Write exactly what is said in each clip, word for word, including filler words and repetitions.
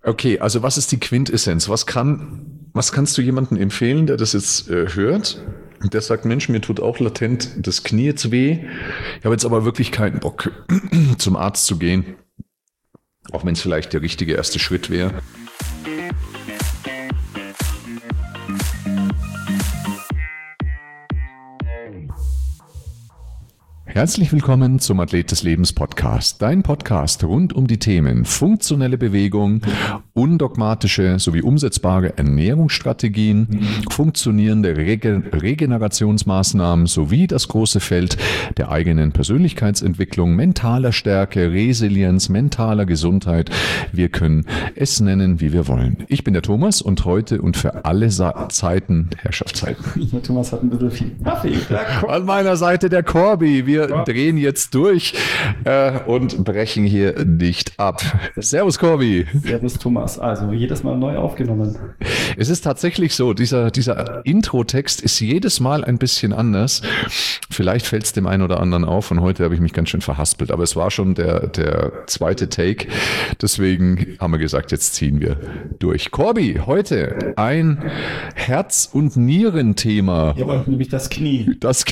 Okay, also was ist die Quintessenz? Was kann, was kannst du jemandem empfehlen, der das jetzt äh, hört und der sagt, Mensch, mir tut auch latent das Knie jetzt weh. Ich habe jetzt aber wirklich keinen Bock, zum Arzt zu gehen. Auch wenn es vielleicht der richtige erste Schritt wäre. Herzlich willkommen zum Athlet des Lebens Podcast, dein Podcast rund um die Themen funktionelle Bewegung, undogmatische sowie umsetzbare Ernährungsstrategien, funktionierende Rege- Regenerationsmaßnahmen sowie das große Feld der eigenen Persönlichkeitsentwicklung, mentaler Stärke, Resilienz, mentaler Gesundheit. Wir können es nennen, wie wir wollen. Ich bin der Thomas und heute und für alle Sa- Zeiten, Herrschaftszeiten. Der Thomas hat ein bisschen viel Kaffee. An meiner Seite der Corby. Wir Wir drehen jetzt durch äh, und brechen hier nicht ab. Servus, Corby. Servus, Thomas. Also jedes Mal neu aufgenommen. Es ist tatsächlich so, dieser, dieser Intro-Text ist jedes Mal ein bisschen anders. Vielleicht fällt es dem einen oder anderen auf und heute habe ich mich ganz schön verhaspelt. Aber es war schon der, der zweite Take. Deswegen haben wir gesagt, jetzt ziehen wir durch. Corby, heute ein Herz- und Nierenthema. Ja, nämlich das Knie. Das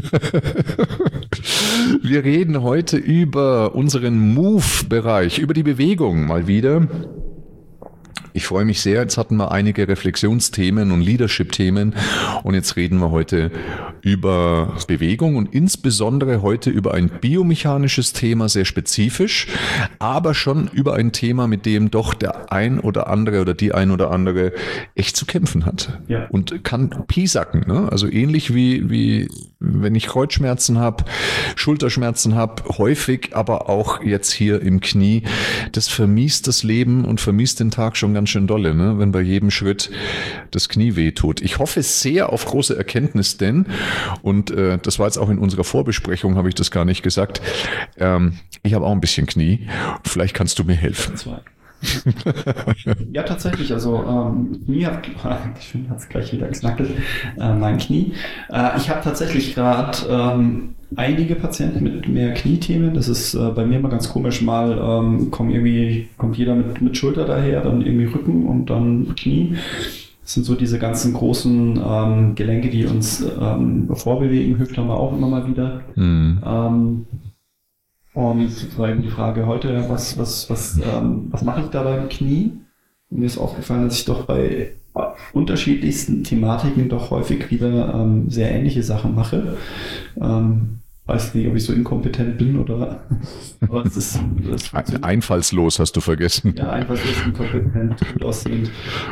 Wir reden heute über unseren Move-Bereich, über die Bewegung mal wieder. Ich freue mich sehr, jetzt hatten wir einige Reflexionsthemen und Leadership-Themen und jetzt reden wir heute über Bewegung und insbesondere heute über ein biomechanisches Thema, sehr spezifisch, aber schon über ein Thema, mit dem doch der ein oder andere oder die ein oder andere echt zu kämpfen hat. Ja. Und kann piesacken, ne? Also ähnlich wie, wie wenn ich Kreuzschmerzen habe, Schulterschmerzen habe, häufig, aber auch jetzt hier im Knie. Das vermiest das Leben und vermiest den Tag schon ganz schön dolle, ne? Wenn bei jedem Schritt das Knie wehtut. Ich hoffe sehr auf große Erkenntnis, denn, und äh, das war jetzt auch in unserer Vorbesprechung, habe ich das gar nicht gesagt, ähm, ich habe auch ein bisschen Knie. Vielleicht kannst du mir helfen. Zwei. Ja, tatsächlich. Also ähm, Knie hat schön, hat's gleich wieder geknackelt, äh, mein Knie. Äh, ich habe tatsächlich gerade ähm, einige Patienten mit mehr Kniethemen. Das ist äh, bei mir immer ganz komisch. Mal ähm, kommt irgendwie kommt jeder mit, mit Schulter daher, dann irgendwie Rücken und dann Knie. Das sind so diese ganzen großen ähm, Gelenke, die uns ähm, vorbewegen. Hüfte haben wir auch immer mal wieder. Mhm. Ähm, Und es war eben die Frage heute, was, was, was, ähm, was mache ich da beim Knie? Und mir ist aufgefallen, dass ich doch bei unterschiedlichsten Thematiken doch häufig wieder ähm, sehr ähnliche Sachen mache. Ähm, weiß nicht, ob ich so inkompetent bin oder... Aber es ist, das Ein, einfallslos hast du vergessen. Ja, einfallslos, inkompetent, gut aussehend.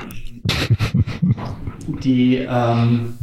Die... Ähm,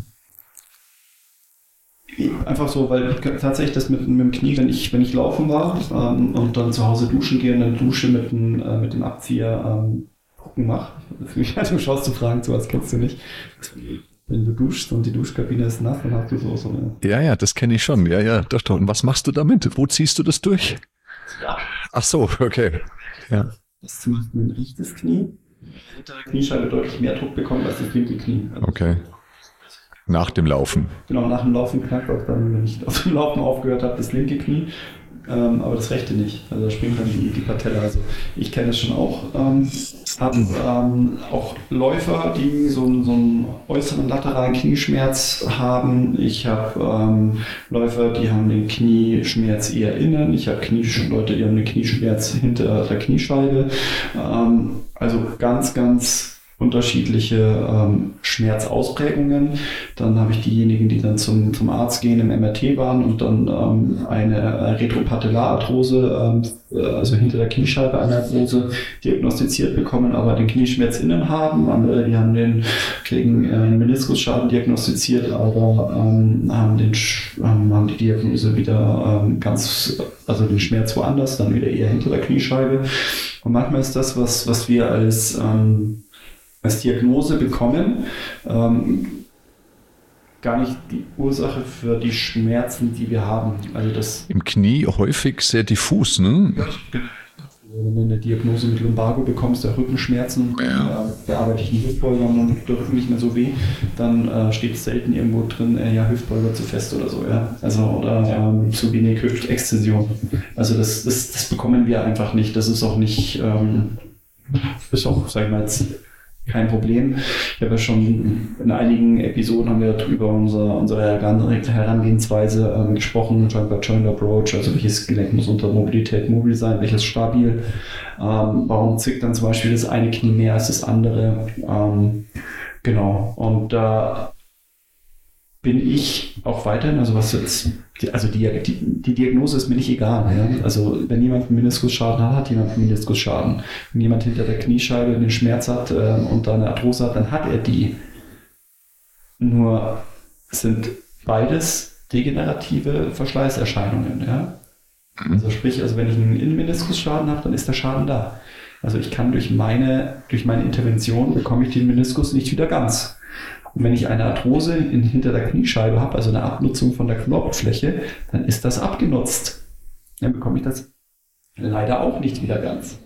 Einfach so, weil tatsächlich das mit, mit dem Knie, wenn ich, wenn ich laufen war ähm, und dann zu Hause duschen gehe und dann Dusche mit dem, äh, mit dem Abzieher ähm, Gucken mache. Du schaust zu Fragen zu, als kennst du nicht. Wenn du duschst und die Duschkabine ist nass, dann hast du so so eine... Ja, ja, das kenne ich schon. Ja, ja, doch, doch. Und was machst du damit? Wo ziehst du das durch? Ja. Ach so, okay. Ja. Das ist zum Beispiel ein rechtes Knie. Die hintere Kniescheibe deutlich mehr Druck bekommt als das linke Knie. Also okay. Nach dem Laufen. Genau, nach dem Laufen knackt auch dann, wenn ich aus dem Laufen aufgehört habe, das linke Knie, ähm, aber das rechte nicht. Also da springt dann die, die Patella. Also ich kenne das schon auch. Ähm, habe ähm, auch Läufer, die so, so einen äußeren lateralen Knieschmerz haben. Ich habe ähm, Läufer, die haben den Knieschmerz eher innen. Ich habe Kniesch- Leute, die haben den Knieschmerz hinter der Kniescheibe. Ähm, also ganz, ganz unterschiedliche ähm, Schmerzausprägungen. Dann habe ich diejenigen, die dann zum, zum Arzt gehen, im M R T waren und dann ähm, eine äh, Retropatellararthrose, ähm, also hinter der Kniescheibe eine Arthrose diagnostiziert bekommen, aber den Knieschmerz innen haben. Andere, die haben den, kriegen äh, einen Meniskusschaden diagnostiziert, aber ähm, haben, den, ähm, haben die Diagnose wieder ähm, ganz, also den Schmerz woanders, dann wieder eher hinter der Kniescheibe. Und manchmal ist das, was, was wir als ähm, als Diagnose bekommen, ähm, gar nicht die Ursache für die Schmerzen, die wir haben. Also das im Knie häufig sehr diffus, ne? Ja, wenn du eine Diagnose mit Lumbago bekommst, der Rückenschmerzen, ja. äh, bearbeite ich einen Hüftbeuger und dann tut der Rücken nicht mehr so weh, dann äh, steht selten irgendwo drin, äh, ja, Hüftbeuger zu fest oder so, ja. Also, oder ähm, zu wenig Hüftextension. Also das, das, das bekommen wir einfach nicht. Das ist auch nicht, ähm, ist auch, sag ich mal, jetzt kein Problem. Ich habe ja schon in einigen Episoden haben wir über unsere, unsere Herangehensweise ähm, gesprochen, Joint Approach, also welches Gelenk muss unter Mobilität mobil sein, welches stabil. Ähm, warum zwickt dann zum Beispiel das eine Knie mehr als das andere? Ähm, genau. Und da bin ich auch weiterhin, also was jetzt, also die, die, die Diagnose ist mir nicht egal. Ja? Also wenn jemand einen Meniskusschaden hat, hat jemand einen Meniskusschaden. Wenn jemand hinter der Kniescheibe einen Schmerz hat äh, und da eine Arthrose hat, dann hat er die. Nur sind beides degenerative Verschleißerscheinungen. Ja? Also sprich, also wenn ich einen Innenmeniskusschaden habe, dann ist der Schaden da. Also ich kann durch meine, durch meine Intervention bekomme ich den Meniskus nicht wieder ganz. Und wenn ich eine Arthrose in, hinter der Kniescheibe habe, also eine Abnutzung von der Knorpelfläche, dann ist das abgenutzt. Dann bekomme ich das leider auch nicht wieder ganz.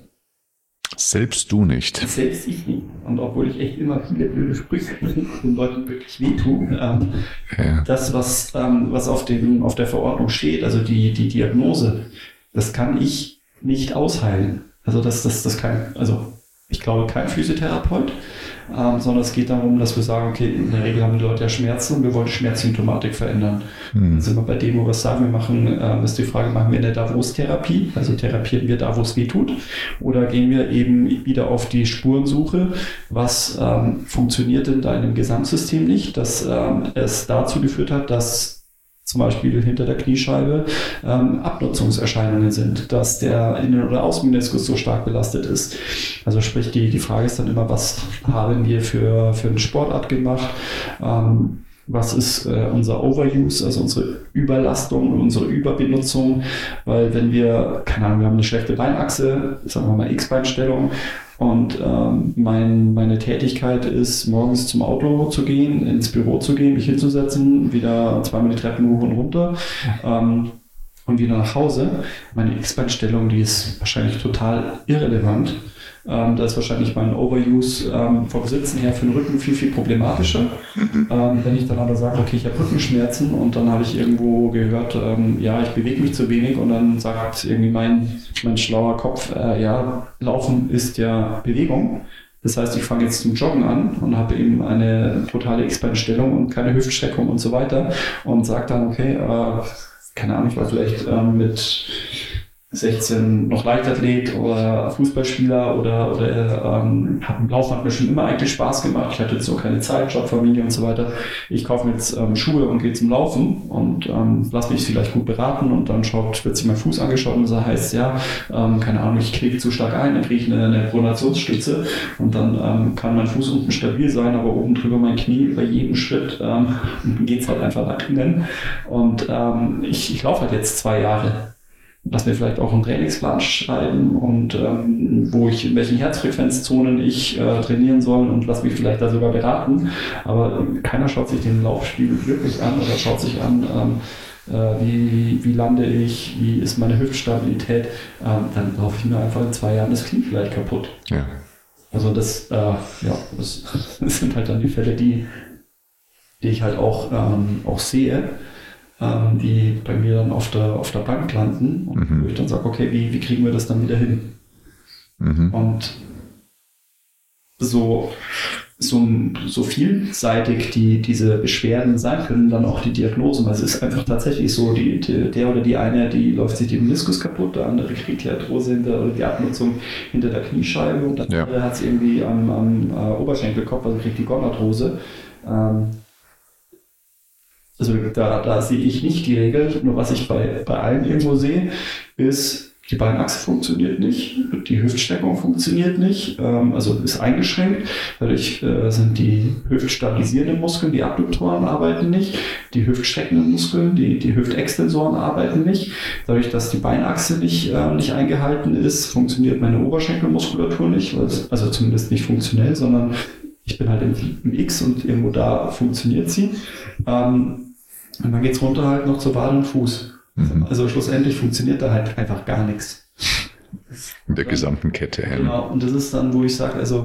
Selbst du nicht. Selbst ich nicht. Und obwohl ich echt immer viele blöde Sprüche den Leuten wirklich wehtue, ähm, ja. das, was, ähm, was auf, dem, auf der Verordnung steht, also die, die Diagnose, das kann ich nicht ausheilen. Also das, das, das kann, also ich glaube kein Physiotherapeut, ähm, sondern es geht darum, dass wir sagen, okay, in der Regel haben die Leute ja Schmerzen und wir wollen die Schmerzsymptomatik verändern. Hm. Dann sind wir bei dem, wo wir es sagen, wir machen, ähm, ist die Frage, machen wir eine Davos-Therapie, also therapieren wir da, wo es weh tut, oder gehen wir eben wieder auf die Spurensuche, was ähm, funktioniert in deinem Gesamtsystem nicht, dass ähm, es dazu geführt hat, dass zum Beispiel hinter der Kniescheibe ähm, Abnutzungserscheinungen sind, dass der Innen- oder Außenmeniskus so stark belastet ist. Also sprich, die, die Frage ist dann immer, was haben wir für, für eine Sportart gemacht? Ähm, was ist äh, unser Overuse, also unsere Überlastung, unsere Überbenutzung? Weil wenn wir, keine Ahnung, wir haben eine schlechte Beinachse, sagen wir mal X-Beinstellung, und ähm, mein, meine Tätigkeit ist, morgens zum Auto zu gehen, ins Büro zu gehen, mich hinzusetzen, wieder zweimal die Treppen hoch und runter ähm, und wieder nach Hause. Meine X-Beinstellung, die ist wahrscheinlich total irrelevant. Ähm, da ist wahrscheinlich mein Overuse ähm, vom Sitzen her für den Rücken viel, viel problematischer. Ähm, wenn ich dann aber sage, okay, ich habe Rückenschmerzen und dann habe ich irgendwo gehört, ähm, ja, ich bewege mich zu wenig und dann sagt irgendwie mein, mein schlauer Kopf, äh, ja, Laufen ist ja Bewegung. Das heißt, ich fange jetzt zum Joggen an und habe eben eine totale X-Beinstellung und keine Hüftstreckung und so weiter und sage dann, okay, äh, keine Ahnung, ich war vielleicht ähm, mit sechzehn noch Leichtathlet oder Fußballspieler oder, oder ähm, hat Laufen hat mir schon immer eigentlich Spaß gemacht. Ich hatte jetzt so keine Zeit, Job, Familie und so weiter. Ich kaufe mir jetzt ähm, Schuhe und gehe zum Laufen und ähm, lasse mich vielleicht gut beraten und dann schaut, wird sich mein Fuß angeschaut und das heißt, ja, ähm, keine Ahnung, ich knicke zu stark ein, dann kriege ich eine, eine Pronationsstütze und dann ähm, kann mein Fuß unten stabil sein, aber oben drüber mein Knie bei jedem Schritt ähm, geht es halt einfach nach innen. Und ähm, ich, ich laufe halt jetzt zwei Jahre. Lass mir vielleicht auch einen Trainingsplan schreiben und ähm, wo ich, in welchen Herzfrequenzzonen ich äh, trainieren soll und lass mich vielleicht da sogar beraten. Aber keiner schaut sich den Laufspiegel wirklich an oder schaut sich an, ähm, äh, wie, wie lande ich, wie ist meine Hüftstabilität. Ähm, dann laufe ich mir einfach in zwei Jahren das Knie vielleicht kaputt. Ja. Also das, äh, ja, das, das sind halt dann die Fälle, die, die ich halt auch, ähm, auch sehe, die bei mir dann auf der, auf der Bank landen und mhm. wo ich dann sage, okay, wie, wie kriegen wir das dann wieder hin? Mhm. Und so, so, so vielseitig die, diese Beschwerden sein können, dann auch die Diagnosen, weil es ist einfach tatsächlich so, die, die, der oder die eine, die läuft sich den Meniskus kaputt, der andere kriegt die Arthrose hinter, oder die Abnutzung hinter der Kniescheibe und der ja. andere hat es irgendwie am, am äh, Oberschenkelkopf, also kriegt die Gondarthrose. Ähm, Also da, da sehe ich nicht die Regel, nur was ich bei, bei allen irgendwo sehe, ist, die Beinachse funktioniert nicht, die Hüftstreckung funktioniert nicht, ähm, also ist eingeschränkt, dadurch äh, sind die hüftstabilisierenden Muskeln, die Adduktoren arbeiten nicht, die hüftstreckenden Muskeln, die, die Hüftextensoren arbeiten nicht, dadurch, dass die Beinachse nicht, äh, nicht eingehalten ist, funktioniert meine Oberschenkelmuskulatur nicht, also zumindest nicht funktionell, sondern ich bin halt im, im X und irgendwo da funktioniert sie. Ähm, und dann geht es runter halt noch zur Wade und Fuß. Mhm. Also schlussendlich funktioniert da halt einfach gar nichts. In der gesamten Kette. Ja. Genau, und das ist dann, wo ich sage, also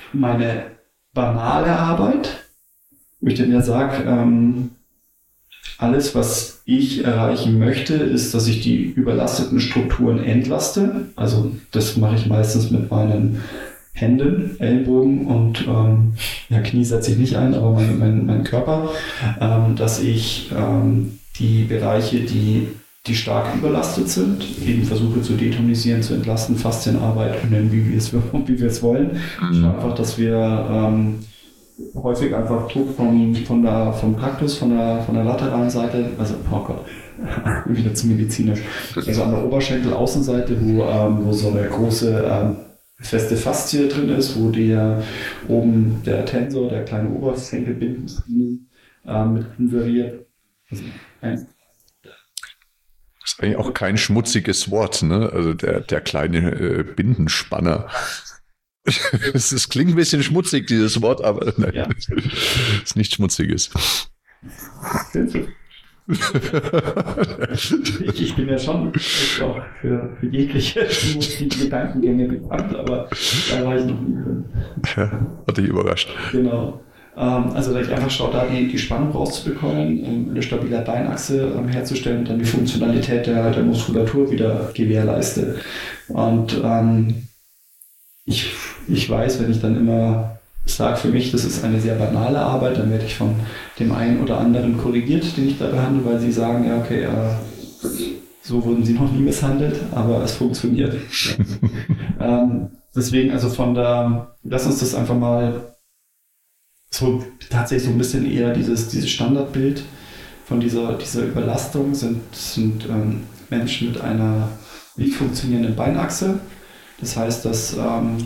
meine banale Arbeit, wo ich dann ja sage, ähm, alles, was ich erreichen möchte, ist, dass ich die überlasteten Strukturen entlaste. Also das mache ich meistens mit meinen Händen, Ellenbogen und ähm, ja, Knie setze ich nicht ein, aber mein, mein, mein Körper, ähm, dass ich ähm, die Bereiche, die, die stark überlastet sind, eben versuche zu detonisieren, zu entlasten, Faszienarbeit, nennen, wie wir es, wie wir es wollen. Ich mhm. einfach, dass wir ähm, häufig einfach Druck vom, von der, vom Kaktus, von der, von der lateralen Seite, also, oh Gott, wieder zu medizinisch, also an der Oberschenkel-Außenseite, wo, ähm, wo so eine große ähm, feste Faszie drin ist, wo der oben der Tensor, der kleine Oberschenkelbinden äh, mit inseriert. Also ein das ist eigentlich auch kein schmutziges Wort, ne? Also der, der kleine äh, Bindenspanner. Es klingt ein bisschen schmutzig, dieses Wort, aber nein, ja. Ist nichts Schmutziges. ich, ich bin ja schon auch für, für jegliche schmutzigen Gedankengänge bekannt, aber da war ich noch nie drin. Ja, hat dich überrascht. Genau. Ähm, also dass ich einfach schaue, da die, die Spannung rauszubekommen, um eine stabile Beinachse ähm, herzustellen und dann die Funktionalität der, der Muskulatur wieder gewährleiste. Und ähm, ich, ich weiß, wenn ich dann immer sage für mich, das ist eine sehr banale Arbeit, dann werde ich von dem einen oder anderen korrigiert, den ich da behandle, weil sie sagen, ja okay, äh, so wurden sie noch nie misshandelt, aber es funktioniert. ähm, deswegen, also von der, lass uns das einfach mal so tatsächlich so ein bisschen eher dieses, dieses Standardbild von dieser, dieser Überlastung sind, sind ähm, Menschen mit einer nicht funktionierenden Beinachse. Das heißt, dass ähm,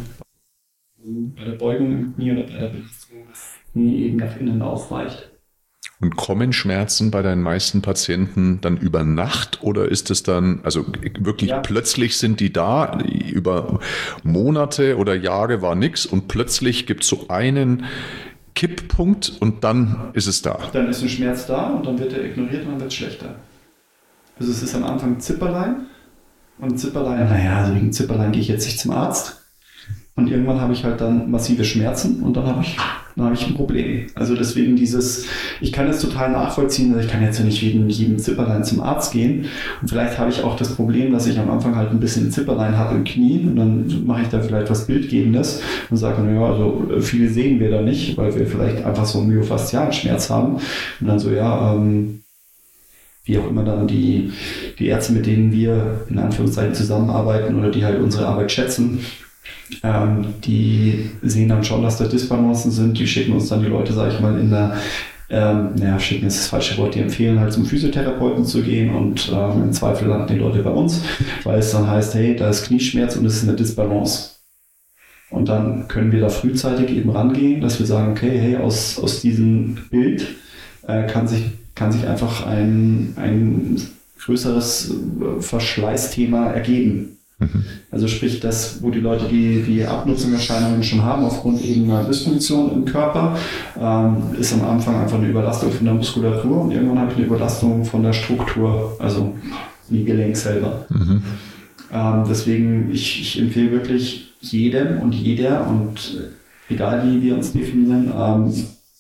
bei der Beugung im Knie oder bei der Belastung das Knie eben nach innen aufweicht. Und kommen Schmerzen bei deinen meisten Patienten dann über Nacht oder ist es dann, also wirklich ja. plötzlich sind die da, über Monate oder Jahre war nichts und plötzlich gibt es so einen Kipppunkt und dann ist es da? Dann ist ein Schmerz da und dann wird er ignoriert und dann wird es schlechter. Also es ist am Anfang Zipperlein und Zipperlein, naja, also wegen Zipperlein gehe ich jetzt nicht zum Arzt. Und irgendwann habe ich halt dann massive Schmerzen und dann habe ich, dann habe ich ein Problem. Also deswegen dieses, ich kann es total nachvollziehen, also ich kann jetzt ja nicht wegen jedem Zipperlein zum Arzt gehen. Und vielleicht habe ich auch das Problem, dass ich am Anfang halt ein bisschen Zipperlein habe im Knie und dann mache ich da vielleicht was Bildgebendes und sage, naja, also viele sehen wir da nicht, weil wir vielleicht einfach so einen myofaszialen Schmerz haben. Und dann so, ja, ähm, wie auch immer dann die, die Ärzte, mit denen wir in Anführungszeichen zusammenarbeiten oder die halt unsere Arbeit schätzen, Ähm, die sehen dann schon, dass da Disbalancen sind, die schicken uns dann die Leute, sage ich mal, in der, ähm, naja, schicken ist das falsche Wort, die empfehlen halt zum Physiotherapeuten zu gehen und ähm, im Zweifel landen die Leute bei uns, weil es dann heißt, hey, da ist Knieschmerz und es ist eine Disbalance. Und dann können wir da frühzeitig eben rangehen, dass wir sagen, okay, hey, aus, aus diesem Bild äh, kann sich, kann sich einfach ein, ein größeres Verschleißthema ergeben. Also sprich, das, wo die Leute die, die Abnutzungserscheinungen schon haben, aufgrund irgendeiner Dysfunktion im Körper, ähm, ist am Anfang einfach eine Überlastung von der Muskulatur und irgendwann habe ich eine Überlastung von der Struktur, also die Gelenk selber. Mhm. Ähm, deswegen, ich, ich empfehle wirklich jedem und jeder und egal wie wir uns definieren, ähm,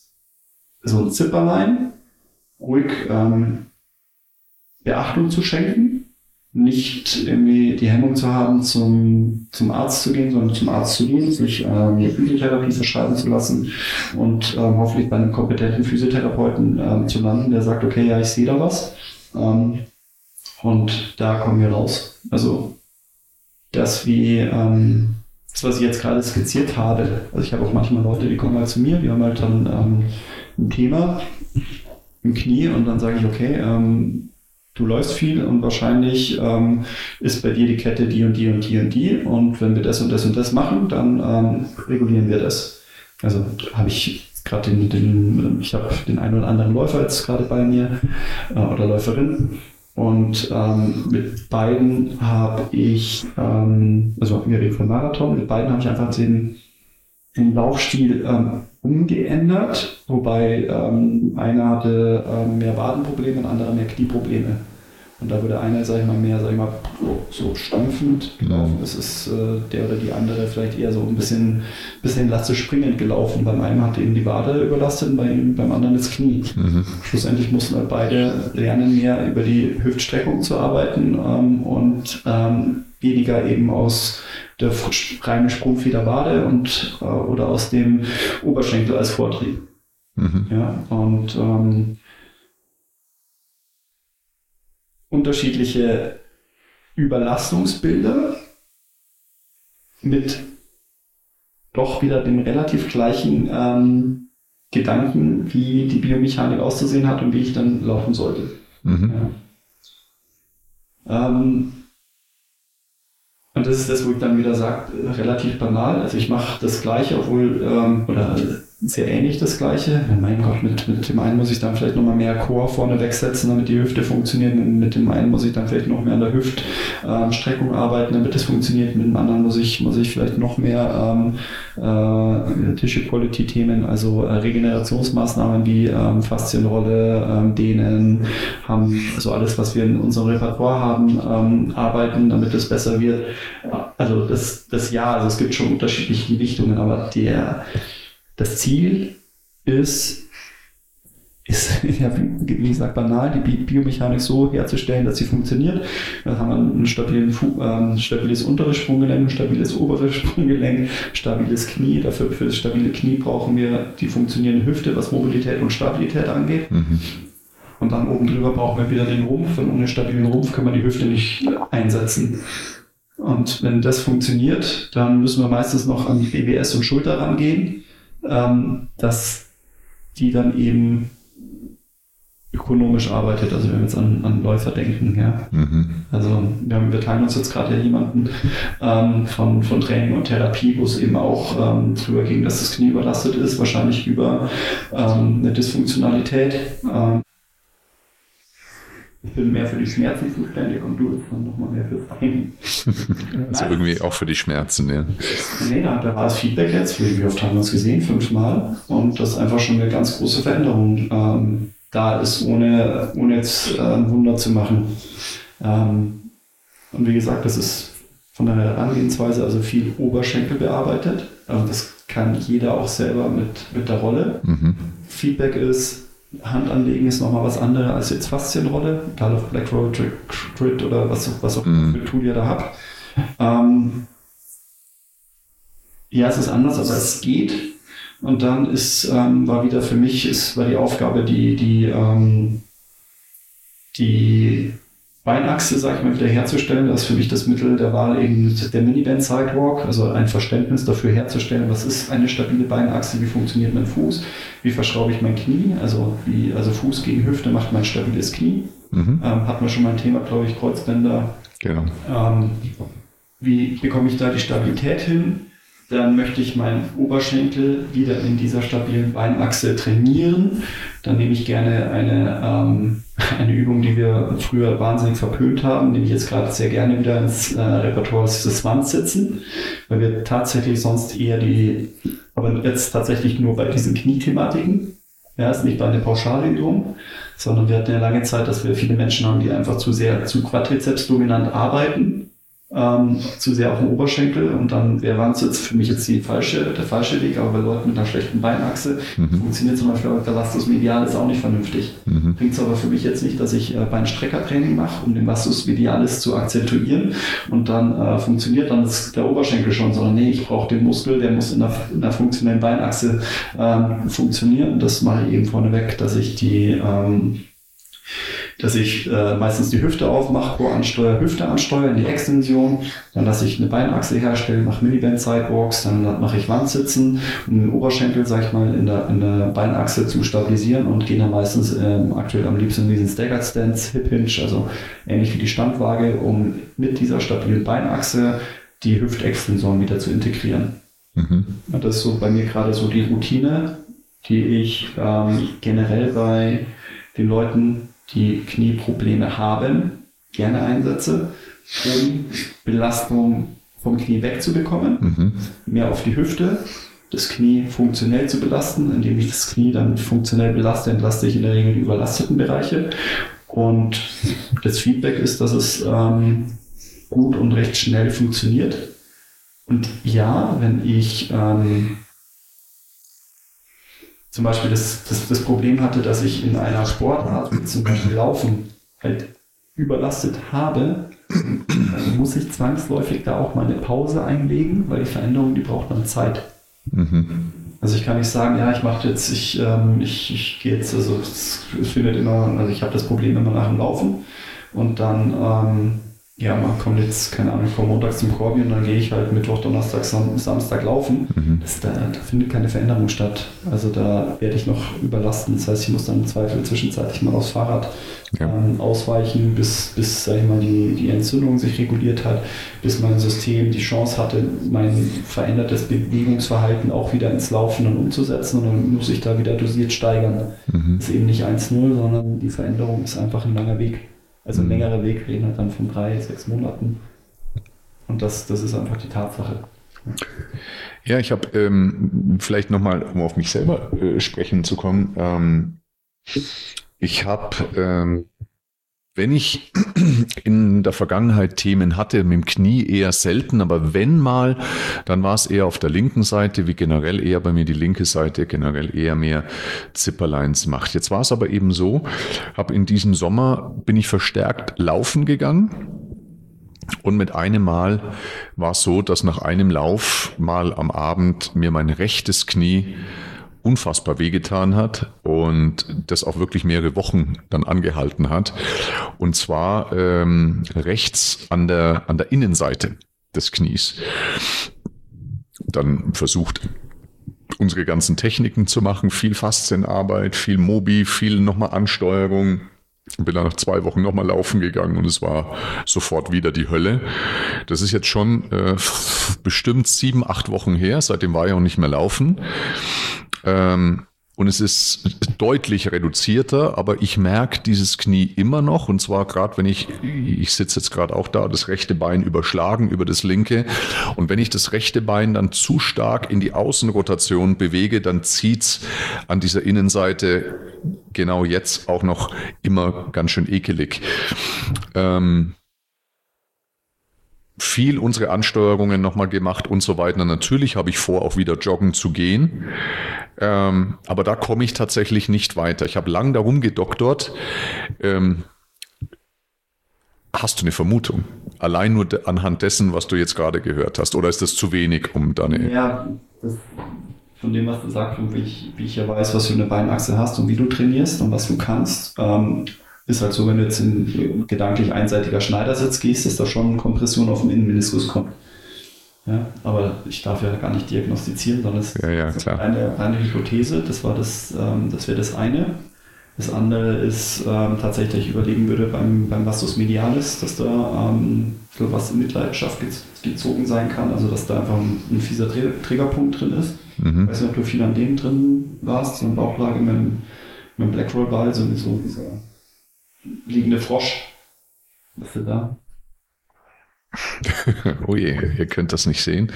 so ein Zipperlein, ruhig ähm, Beachtung zu schenken. Nicht irgendwie die Hemmung zu haben, zum, zum Arzt zu gehen, sondern zum Arzt zu gehen, sich ähm, eine Physiotherapie verschreiben zu lassen und ähm, hoffentlich bei einem kompetenten Physiotherapeuten ähm, zu landen, der sagt, okay, ja, ich sehe da was ähm, und da kommen wir raus. Also das wie ähm, das, was ich jetzt gerade skizziert habe, also ich habe auch manchmal Leute, die kommen halt zu mir, die haben halt dann ähm, ein Thema im Knie und dann sage ich, okay, ähm, du läufst viel und wahrscheinlich ähm, ist bei dir die Kette die und die und die und die und wenn wir das und das und das machen, dann ähm, regulieren wir das. Also habe ich gerade den, den, ich habe den einen oder anderen Läufer jetzt gerade bei mir äh, oder Läuferin und ähm, mit beiden habe ich, ähm, also wir reden von Marathon, mit beiden habe ich einfach den, den Laufstil ähm, umgeändert, wobei ähm, einer hatte ähm, mehr Wadenprobleme und anderer mehr Knieprobleme. Und da würde einer, sag ich mal, mehr, sag ich mal, so, so stampfend gelaufen. Mhm. Es ist äh, der oder die andere vielleicht eher so ein bisschen, bisschen elastisch springend gelaufen. Beim einen hat eben die Wade überlastet, bei, beim anderen das Knie. Mhm. Schlussendlich mussten halt beide lernen, mehr über die Hüftstreckung zu arbeiten ähm, und ähm, weniger eben aus der reinen Sprungfeder Wade und, äh, oder aus dem Oberschenkel als Vortrieb. Mhm. Ja, und ähm, unterschiedliche Überlastungsbilder mit doch wieder dem relativ gleichen ähm, Gedanken, wie die Biomechanik auszusehen hat und wie ich dann laufen sollte. Mhm. Ja. Ähm, und das ist das, wo ich dann wieder sage, relativ banal. Also ich mache das Gleiche, obwohl, ähm, oder sehr ähnlich das Gleiche. Mein Gott, mit, mit dem einen muss ich dann vielleicht nochmal mehr Core vorne wegsetzen, damit die Hüfte funktioniert. Mit dem einen muss ich dann vielleicht noch mehr an der Hüftstreckung ähm, arbeiten, damit das funktioniert. Mit dem anderen muss ich, muss ich vielleicht noch mehr ähm, äh, Tissue-Quality-Themen, also äh, Regenerationsmaßnahmen wie ähm, Faszienrolle, ähm, Dehnen, haben also alles, was wir in unserem Repertoire haben, ähm, arbeiten, damit es besser wird. Also das, das ja, also es gibt schon unterschiedliche Richtungen, aber der Das Ziel ist, ist ja, wie gesagt, banal, die Biomechanik so herzustellen, dass sie funktioniert. Dann haben wir ein stabilen, äh, stabiles unteres Sprunggelenk, ein stabiles oberes Sprunggelenk, stabiles Knie. Dafür für das stabile Knie brauchen wir die funktionierende Hüfte, was Mobilität und Stabilität angeht. Mhm. Und dann oben drüber brauchen wir wieder den Rumpf. Und ohne stabilen Rumpf können wir die Hüfte nicht einsetzen. Und wenn das funktioniert, dann müssen wir meistens noch an die B W S und Schulter rangehen, ähm, dass die dann eben ökonomisch arbeitet. Also wenn wir jetzt an, an Läufer denken, ja. Mhm. Also wir, haben, wir teilen uns jetzt gerade ja jemanden ähm, von, von Training und Therapie, wo es eben auch ähm, drüber ging, dass das Knie überlastet ist, wahrscheinlich über ähm, eine Dysfunktionalität. Ähm, Ich bin mehr für die Schmerzen zuständig und du bist dann nochmal mehr fürs Training. Also Nein. irgendwie auch für die Schmerzen, ja. Nee, da, da war das Feedback jetzt, wie oft haben wir es gesehen? Fünfmal. Und das ist einfach schon eine ganz große Veränderung ähm, da ist, ohne, ohne jetzt äh, ein Wunder zu machen. Ähm, und wie gesagt, das ist von der Herangehensweise also viel Oberschenkel bearbeitet. Also das kann jeder auch selber mit, mit der Rolle. Mhm. Feedback ist, Hand anlegen ist nochmal was anderes als jetzt Faszienrolle, egal auf Black Roll, Grid oder was, was auch immer für Tool ihr da habt. Ähm, ja, es ist anders, aber es geht. Und dann ist, ähm, war wieder für mich, ist, war die Aufgabe, die, die, ähm, die Beinachse, sag ich mal, wieder herzustellen. Das ist für mich das Mittel der Wahl eben der Miniband Sidewalk, also ein Verständnis dafür herzustellen, was ist eine stabile Beinachse, wie funktioniert mein Fuß, wie verschraube ich mein Knie, also wie, also Fuß gegen Hüfte macht mein stabiles Knie. Mhm. Ähm, hatten wir schon mal ein Thema, glaube ich, Kreuzbänder. Genau. Ähm, wie bekomme ich da die Stabilität hin? Dann möchte ich meinen Oberschenkel wieder in dieser stabilen Beinachse trainieren. Dann nehme ich gerne eine, ähm, eine Übung, die wir früher wahnsinnig verpönt haben, nehme ich jetzt gerade sehr gerne wieder ins äh, Repertoire, das ist das Wandsitzen, weil wir tatsächlich sonst eher die, aber jetzt tatsächlich nur bei diesen Kniethematiken, ja, ist nicht bei einer Pauschalübung, sondern wir hatten ja lange Zeit, dass wir viele Menschen haben, die einfach zu sehr zu Quadrizeps-dominant arbeiten, Ähm, zu sehr auf dem Oberschenkel und dann wäre Wandsitz für mich jetzt die falsche, der falsche Weg, aber bei Leuten mit einer schlechten Beinachse mhm. funktioniert zum Beispiel der Vastus medialis auch nicht vernünftig. Mhm. Bringt es aber für mich jetzt nicht, dass ich äh, Beinstreckertraining mache, um den Vastus medialis zu akzentuieren und dann äh, funktioniert dann ist der Oberschenkel schon, sondern nee, ich brauche den Muskel, der muss in der, in der funktionellen Beinachse ähm, funktionieren. Das mache ich eben vorneweg, dass ich die ähm, dass ich äh, meistens die Hüfte aufmache, Core ansteuere, Hüfte ansteuere in die Extension, dann lasse ich eine Beinachse herstellen, mache Miniband Sidewalks, dann mache ich Wandsitzen, um den Oberschenkel, sag ich mal, in der, in der Beinachse zu stabilisieren und gehe dann meistens ähm, aktuell am liebsten in diesen Staggered Stance, Hip Hinge, also ähnlich wie die Standwaage, um mit dieser stabilen Beinachse die Hüftextension wieder zu integrieren. Mhm. Und das ist so bei mir gerade so die Routine, die ich ähm, generell bei den Leuten, die Knieprobleme haben, gerne einsetze, um Belastung vom Knie wegzubekommen, mhm. mehr auf die Hüfte, das Knie funktionell zu belasten, indem ich das Knie dann funktionell belaste, entlaste ich in der Regel die überlasteten Bereiche Und das Feedback ist, dass es ähm, gut und recht schnell funktioniert. Und ja, wenn ich ähm, zum Beispiel das, das, das Problem hatte, dass ich in einer Sportart, wie zum Beispiel Laufen, halt überlastet habe, dann muss ich zwangsläufig da auch mal eine Pause einlegen, weil die Veränderung, die braucht dann Zeit. Mhm. Also ich kann nicht sagen, ja, ich mache jetzt, ich, ähm, ich, ich gehe jetzt, also es findet immer, also ich habe das Problem immer nach dem Laufen und dann, ähm, ja, man kommt jetzt, keine Ahnung, ich komme montags zum Korbi und dann gehe ich halt Mittwoch, Donnerstag, Sam- Samstag laufen. Mhm. Das, da, da findet keine Veränderung statt. Also da werde ich noch überlasten. Das heißt, ich muss dann im Zweifel zwischenzeitlich mal aufs Fahrrad ja. ähm, ausweichen, bis, bis sag ich mal, die, die Entzündung sich reguliert hat, bis mein System die Chance hatte, mein verändertes Bewegungsverhalten auch wieder ins Laufen und umzusetzen. Und dann muss ich da wieder dosiert steigern. Mhm. Das ist eben nicht eins null, sondern die Veränderung ist einfach ein langer Weg. Also ein längerer Weg, reden halt dann von drei, sechs Monaten. Und das, das ist einfach die Tatsache. Ja, ich habe ähm, vielleicht nochmal, um auf mich selber äh, sprechen zu kommen, ähm, ich habe, ähm, wenn ich in der Vergangenheit Themen hatte, mit dem Knie eher selten, aber wenn mal, dann war es eher auf der linken Seite, wie generell eher bei mir die linke Seite, generell eher mehr Zipperleins macht. Jetzt war es aber eben so, habe in diesem Sommer, bin ich verstärkt laufen gegangen. Und mit einem Mal war es so, dass nach einem Lauf mal am Abend mir mein rechtes Knie unfassbar wehgetan hat und das auch wirklich mehrere Wochen dann angehalten hat. Und zwar ähm, rechts an der, an der Innenseite des Knies. Dann versucht, unsere ganzen Techniken zu machen, viel Faszienarbeit, viel Mobi, viel nochmal Ansteuerung. Bin dann nach zwei Wochen nochmal laufen gegangen und es war sofort wieder die Hölle. Das ist jetzt schon äh, bestimmt sieben, acht Wochen her. Seitdem war ich auch nicht mehr laufen. Ähm, und es ist deutlich reduzierter, aber ich merke dieses Knie immer noch. Und zwar gerade, wenn ich, ich sitze jetzt gerade auch da, das rechte Bein überschlagen über das linke. Und wenn ich das rechte Bein dann zu stark in die Außenrotation bewege, dann zieht's an dieser Innenseite genau jetzt auch noch immer ganz schön ekelig. Ähm, viel unsere Ansteuerungen nochmal gemacht und so weiter. Natürlich habe ich vor, auch wieder joggen zu gehen. Ähm, aber da komme ich tatsächlich nicht weiter. Ich habe lang darum gedoktort. Ähm, hast du eine Vermutung? Allein nur de- anhand dessen, was du jetzt gerade gehört hast. Oder ist das zu wenig, um deine... Ja, das, von dem, was du sagst und wie ich, wie ich ja weiß, was du für eine Beinachse hast und wie du trainierst und was du kannst, ähm, ist halt so, wenn du jetzt in gedanklich einseitiger Schneidersitz gehst, dass da schon Kompression auf den Innenmeniskus kommt. Ja, aber ich darf ja gar nicht diagnostizieren, sondern es ja, ja, ist eine reine Hypothese. Das war das, ähm, das wäre das eine. Das andere ist ähm, tatsächlich, ich überlegen würde beim, beim Vastus medialis, dass da ähm, was in Mitleidenschaft gezogen sein kann, also dass da einfach ein, ein fieser Triggerpunkt drin ist. Mhm. Ich weiß nicht, ob du viel an dem drin warst, so eine Bauchlage mit dem, mit dem Blackroll-Ball, so dieser liegende Frosch. Was ist denn da? Oh je, ihr könnt das nicht sehen.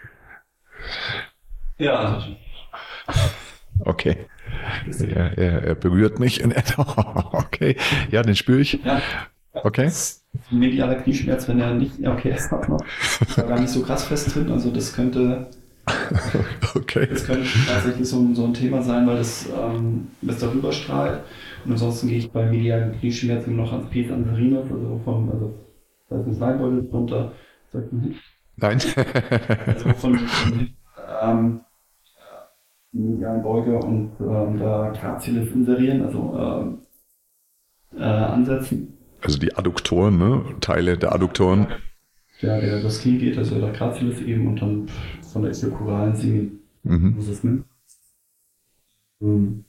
Ja, also. Okay. Er, er, er berührt mich. Okay. Ja, den spüre ich. Ja. Okay. Medialer Knieschmerz, wenn er nicht. Okay, es war noch war gar nicht so krass fest drin. Also das könnte. Okay. Das könnte tatsächlich so, so ein Thema sein, weil das ähm, das darüber strahlt. Und ansonsten gehe ich bei medialen Knieschmerz immer noch ans Pes anserinus, also vom, also da ist ein Slidebeutel drunter. Nein. Also von, von ähm, medialen Beuge und ähm, da Gracilis inserieren, also äh, äh, ansetzen. Also die Adduktoren, ne? Teile der Adduktoren. Ja, der das Knie geht, also der Gracilis eben und dann von der Iliokuralen Singen. Mhm. Was ist mit? Hm.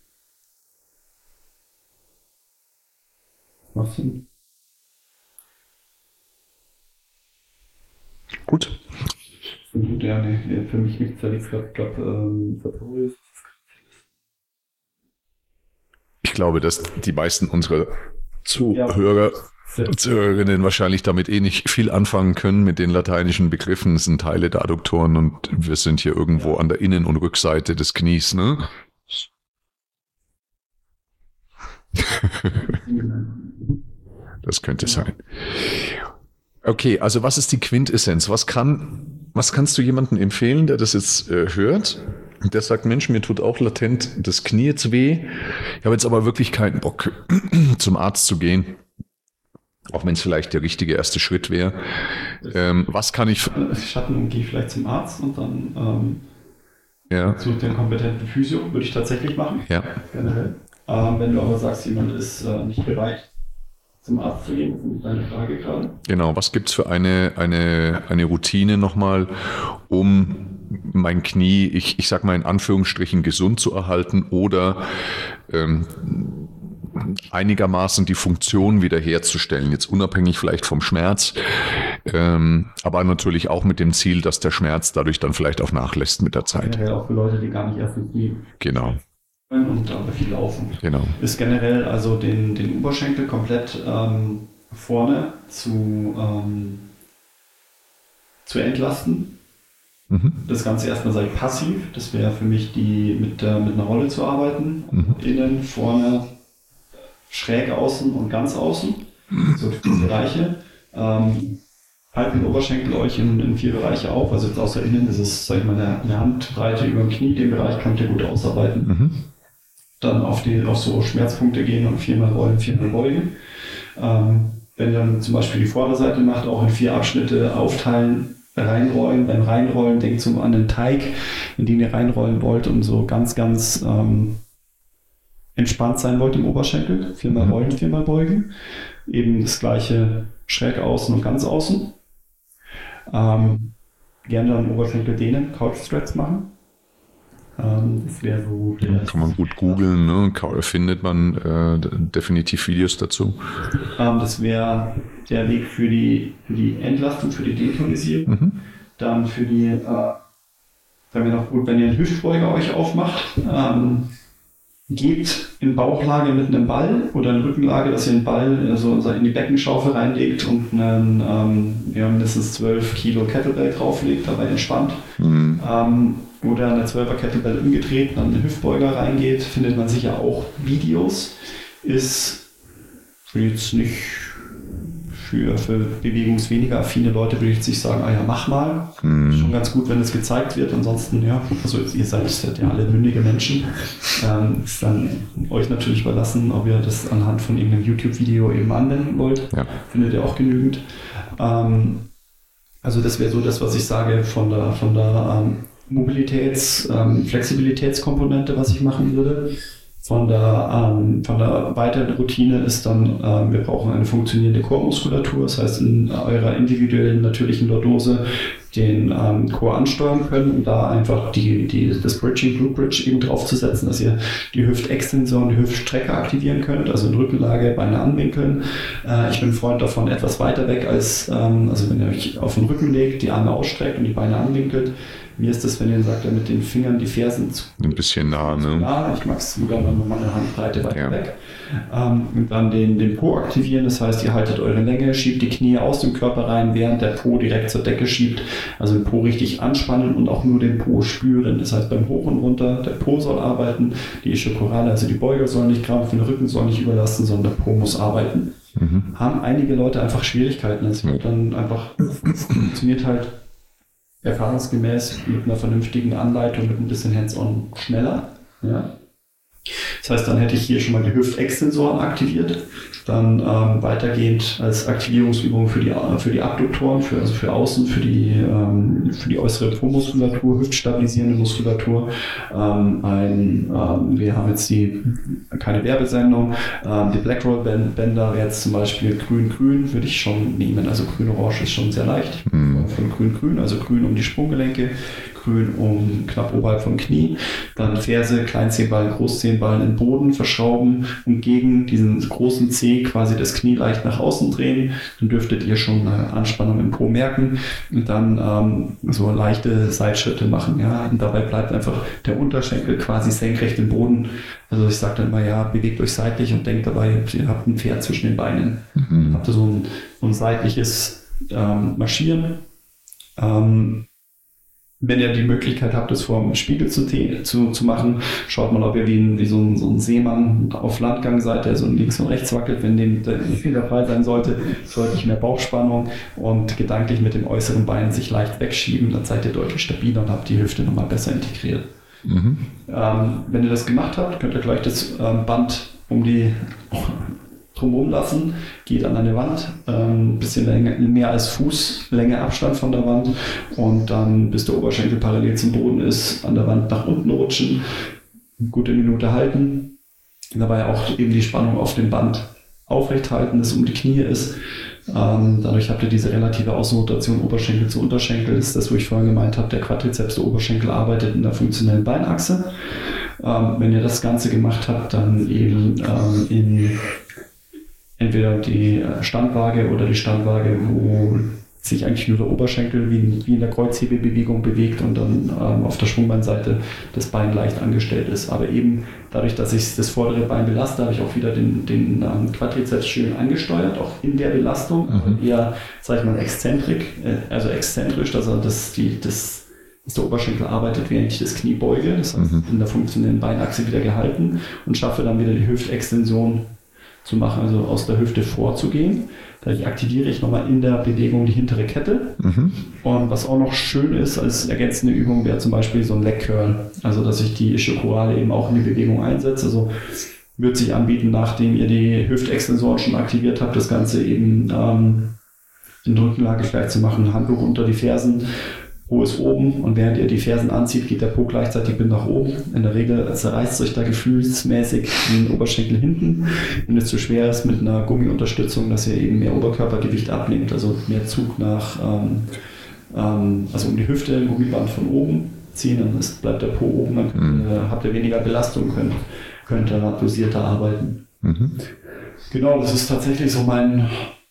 Was denn? Gut. Gut, ja, nee, für mich nichts, da liegt gerade, ich glaube, ähm, Sartorius. Ich glaube, dass die meisten unserer Zuhörer, ja. Zuhörerinnen wahrscheinlich damit eh nicht viel anfangen können mit den lateinischen Begriffen. Es sind Teile der Adduktoren und wir sind hier irgendwo ja. an der Innen- und Rückseite des Knies, ne? das könnte sein. Okay, also was ist die Quintessenz? Was kann, was kannst du jemandem empfehlen, der das jetzt äh, hört? Der sagt, Mensch, mir tut auch latent das Knie jetzt weh. Ich habe jetzt aber wirklich keinen Bock, zum Arzt zu gehen. Auch wenn es vielleicht der richtige erste Schritt wäre. Ähm, was kann ich... Schatten und gehe vielleicht zum Arzt und dann ähm, ja. such den kompetenten Physio. Würde ich tatsächlich machen. Ja. Generell. Ähm, wenn du aber sagst, jemand ist äh, nicht bereit, zum Arzt zu gehen, das ist deine Frage gerade. Genau, was gibt's für eine, eine, eine Routine nochmal, um mein Knie, ich, ich sag mal in Anführungsstrichen, gesund zu erhalten oder ähm, einigermaßen die Funktion wiederherzustellen, jetzt unabhängig vielleicht vom Schmerz, ähm, aber natürlich auch mit dem Ziel, dass der Schmerz dadurch dann vielleicht auch nachlässt mit der Zeit. Generell auch für Leute, die gar nicht erst ins Knie Genau. und aber viel laufen. Genau. Ist generell also den, den Oberschenkel komplett ähm, vorne zu, ähm, zu entlasten. Mhm. Das Ganze erstmal sei passiv. Das wäre für mich die mit, äh, mit einer Rolle zu arbeiten. Mhm. Innen, vorne, schräg außen und ganz außen. So vier Bereiche. Ähm, halten den Oberschenkel euch in, in vier Bereiche auf. Also jetzt außer innen ist es, sag ich mal, eine, eine Handbreite über dem Knie. Den Bereich könnt ihr gut ausarbeiten. Mhm. Dann auf, die, auf so Schmerzpunkte gehen und viermal rollen, viermal beugen. Ähm, wenn ihr dann zum Beispiel die Vorderseite macht, auch in vier Abschnitte aufteilen, reinrollen. Beim Reinrollen denkt so an den Teig, in den ihr reinrollen wollt und so ganz, ganz ähm, entspannt sein wollt im Oberschenkel. Viermal rollen, viermal beugen. Eben das gleiche schräg außen und ganz außen. Ähm, gerne dann Oberschenkel dehnen, Couch Stretch machen. Ähm, das wäre so. Ja, kann man gut googeln, ne? Findet man äh, definitiv Videos dazu. Ähm, das wäre der Weg für die, für die Entlastung, für die Detonisierung. Mhm. Dann für die, äh, dann wäre noch gut, wenn ihr einen Hüftbeuger euch aufmacht. Ähm, gebt in Bauchlage mit einem Ball oder in Rückenlage, dass ihr einen Ball also in die Beckenschaufel reinlegt und einen ähm, ja, mindestens zwölf Kilo Kettlebell drauflegt, dabei entspannt. Mhm. Ähm, oder eine zwölfer Kettlebell umgedreht, dann einen Hüftbeuger reingeht, findet man sicher auch Videos. Ist jetzt nicht für, für bewegungsweniger affine Leute, würde ich jetzt nicht sagen, ah ja, mach mal. Mhm. Ist schon ganz gut, wenn es gezeigt wird. Ansonsten, ja, also ihr seid ja alle mündige Menschen. Ähm, ist dann euch natürlich überlassen, ob ihr das anhand von irgendeinem YouTube-Video eben anwenden wollt. Ja. Findet ihr auch genügend. Ähm, also das wäre so das, was ich sage von der, von der ähm, Mobilitäts-, ähm, Flexibilitätskomponente, was ich machen würde. Von der, ähm, von der weiteren Routine ist dann, ähm, wir brauchen eine funktionierende Chormuskulatur, das heißt in eurer individuellen natürlichen Lordose den ähm, Chor ansteuern können und da einfach die, die, das Bridging, Glute Bridge eben draufzusetzen, dass ihr die Hüftextension, die Hüftstrecke aktivieren könnt, also in Rückenlage, Beine anwinkeln. Äh, ich bin Freund davon, etwas weiter weg als, ähm, also wenn ihr euch auf den Rücken legt, die Arme ausstreckt und die Beine anwinkelt. Mir ist das, wenn ihr sagt, mit den Fingern die Fersen zu Ein bisschen nah, ne? nah. Ich mag es sogar nochmal eine Handbreite weiter Ja. weg. Ähm, und dann den, den Po aktivieren, das heißt, ihr haltet eure Länge, schiebt die Knie aus dem Körper rein, während der Po direkt zur Decke schiebt. Also den Po richtig anspannen und auch nur den Po spüren. Das heißt, beim Hoch und Runter, der Po soll arbeiten, die Ischiochorale, also die Beuger sollen nicht krampfen, der Rücken soll nicht überlasten, sondern der Po muss arbeiten. Mhm. Haben einige Leute einfach Schwierigkeiten. Es wird dann einfach, funktioniert halt erfahrungsgemäß mit einer vernünftigen Anleitung, mit ein bisschen Hands-on schneller. Ja. Das heißt, dann hätte ich hier schon mal die Hüftextensoren aktiviert. Dann ähm, weitergehend als Aktivierungsübung für die, für die Abduktoren, für, also für außen, für die, ähm, für die äußere Po-Muskulatur, hüftstabilisierende Muskulatur. Ähm, ein, ähm, wir haben jetzt die, keine Werbesendung, ähm, die Blackroll-Bänder wäre jetzt zum Beispiel grün-grün, würde ich schon nehmen. Also grün-orange ist schon sehr leicht. Mhm. Von grün-grün, also grün um die Sprunggelenke, grün um knapp oberhalb vom Knie. Dann Ferse, Kleinzehenballen, Großzehenballen in den Boden verschrauben und gegen diesen großen Zeh quasi das Knie leicht nach außen drehen. Dann dürftet ihr schon eine Anspannung im Po merken und dann ähm, so leichte Seitschritte machen. Ja? Und dabei bleibt einfach der Unterschenkel quasi senkrecht im Boden. Also ich sage dann immer, ja, bewegt euch seitlich und denkt dabei, ihr habt ein Pferd zwischen den Beinen. Mhm. Habt ihr so ein, so ein seitliches ähm, Marschieren. Ähm, wenn ihr die Möglichkeit habt, das vor dem Spiegel zu, zu, zu machen, schaut mal, ob ihr wie, ein, wie so, ein, so ein Seemann auf Landgang seid, der so links und rechts wackelt, wenn dem der Fehler frei sein sollte, deutlich mehr Bauchspannung und gedanklich mit dem äußeren Bein sich leicht wegschieben, dann seid ihr deutlich stabiler und habt die Hüfte nochmal besser integriert. Mhm. Ähm, wenn ihr das gemacht habt, könnt ihr gleich das ähm, Band um die drumherum lassen, geht an eine Wand, ein ähm, bisschen länger, mehr als Fußlänge Abstand von der Wand und dann, bis der Oberschenkel parallel zum Boden ist, an der Wand nach unten rutschen, eine gute Minute halten, dabei auch eben die Spannung auf dem Band aufrecht halten, das um die Knie ist. Ähm, dadurch habt ihr diese relative Außenrotation Oberschenkel zu Unterschenkel. Das ist das, wo ich vorhin gemeint habe, der Quadrizeps der Oberschenkel arbeitet in der funktionellen Beinachse. Ähm, wenn ihr das Ganze gemacht habt, dann eben ähm, in entweder die Standwaage oder die Standwaage, wo sich eigentlich nur der Oberschenkel wie, wie in der Kreuzhebebewegung bewegt und dann ähm, auf der Schwungbeinseite das Bein leicht angestellt ist. Aber eben dadurch, dass ich das vordere Bein belaste, habe ich auch wieder den, den ähm, Quadrizeps schön angesteuert, auch in der Belastung, mhm. eher, sag ich mal, exzentrik, äh, also exzentrisch, dass er das, die, das dass der Oberschenkel arbeitet, während ich das Knie beuge, das heißt mhm. in der funktionellen Beinachse wieder gehalten und schaffe dann wieder die Hüftextension zu machen, also aus der Hüfte vorzugehen. Dadurch aktiviere ich nochmal in der Bewegung die hintere Kette. Mhm. Und was auch noch schön ist, als ergänzende Übung wäre zum Beispiel so ein Leg Curl. Also, dass ich die Ischikorale eben auch in die Bewegung einsetze. Also, wird sich anbieten, nachdem ihr die Hüftextensoren schon aktiviert habt, das Ganze eben ähm, in Rückenlage vielleicht zu machen. Handtuch unter die Fersen, Po ist oben und während ihr die Fersen anzieht, geht der Po gleichzeitig mit nach oben. In der Regel zerreißt euch da gefühlsmäßig den Oberschenkel hinten. Wenn es zu schwer ist, mit einer Gummiunterstützung, dass ihr eben mehr Oberkörpergewicht abnehmt, also mehr Zug nach, ähm, ähm, also um die Hüfte, ein Gummiband von oben ziehen, dann ist, bleibt der Po oben, dann könnt, mhm. äh, habt ihr weniger Belastung, könnt, könnt ihr dosierter arbeiten. Mhm. Genau, das ist tatsächlich so mein,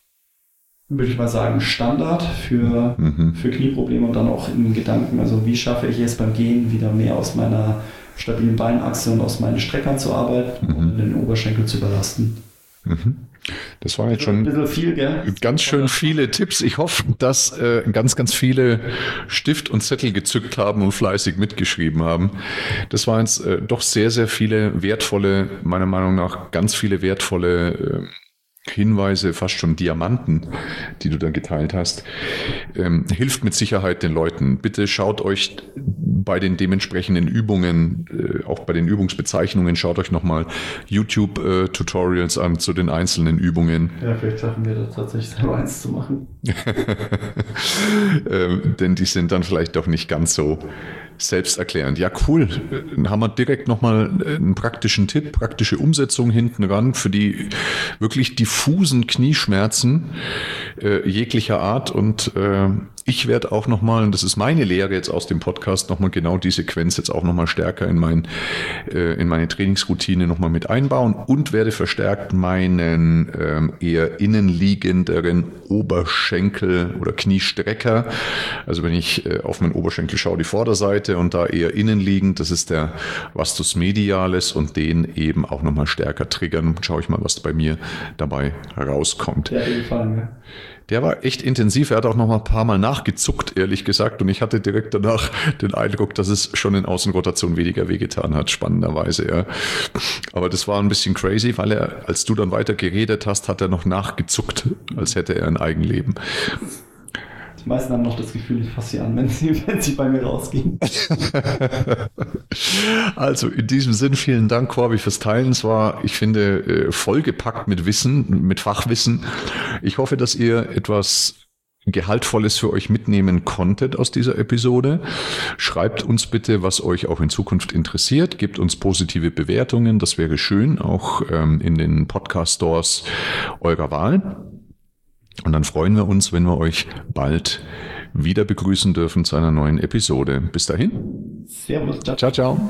würde ich mal sagen, Standard für, mhm. für Knieprobleme und dann auch in Gedanken, also wie schaffe ich es beim Gehen wieder mehr aus meiner stabilen Beinachse und aus meinen Streckern zu arbeiten mhm. und den Oberschenkel zu überlasten. Mhm. Das waren jetzt schon ein bisschen viel, gell? Ganz schön viele Tipps. Ich hoffe, dass äh, ganz, ganz viele Stift und Zettel gezückt haben und fleißig mitgeschrieben haben. Das waren jetzt äh, doch sehr, sehr viele wertvolle, meiner Meinung nach ganz viele wertvolle äh, Hinweise, fast schon Diamanten, die du da geteilt hast, ähm, hilft mit Sicherheit den Leuten. Bitte schaut euch bei den dementsprechenden Übungen, äh, auch bei den Übungsbezeichnungen, schaut euch nochmal YouTube-Tutorials äh, an zu den einzelnen Übungen. Ja, vielleicht schaffen wir das tatsächlich selber eins zu machen. ähm, denn die sind dann vielleicht doch nicht ganz so selbsterklärend. Ja, cool. Dann haben wir direkt nochmal einen praktischen Tipp, praktische Umsetzung hinten ran für die wirklich diffusen Knieschmerzen äh, jeglicher Art. Und äh, ich werde auch nochmal, und das ist meine Lehre jetzt aus dem Podcast, nochmal genau die Sequenz jetzt auch nochmal stärker in, mein, äh, in meine Trainingsroutine nochmal mit einbauen und werde verstärkt meinen ähm, eher innenliegenderen Oberschenkel oder Kniestrecker, also wenn ich äh, auf meinen Oberschenkel schaue, die Vorderseite und da eher innenliegend, das ist der Vastus medialis und den eben auch nochmal stärker triggern. Schaue ich mal, was bei mir dabei herauskommt. Ja, gefallen, ja. Der war echt intensiv. Er hat auch noch mal ein paar Mal nachgezuckt, ehrlich gesagt. Und ich hatte direkt danach den Eindruck, dass es schon in Außenrotation weniger wehgetan hat, spannenderweise. Ja. Aber das war ein bisschen crazy, weil er, als du dann weiter geredet hast, hat er noch nachgezuckt, als hätte er ein Eigenleben. Die meisten haben noch das Gefühl, ich fasse sie an, wenn sie, wenn sie bei mir rausgehen. Also in diesem Sinn, vielen Dank, Corby, fürs Teilen. Es war, ich finde, vollgepackt mit Wissen, mit Fachwissen. Ich hoffe, dass ihr etwas Gehaltvolles für euch mitnehmen konntet aus dieser Episode. Schreibt uns bitte, was euch auch in Zukunft interessiert. Gebt uns positive Bewertungen, das wäre schön, auch ähm, in den Podcast-Stores eurer Wahl. Und dann freuen wir uns, wenn wir euch bald wieder begrüßen dürfen zu einer neuen Episode. Bis dahin. Servus. Ciao, ciao. ciao.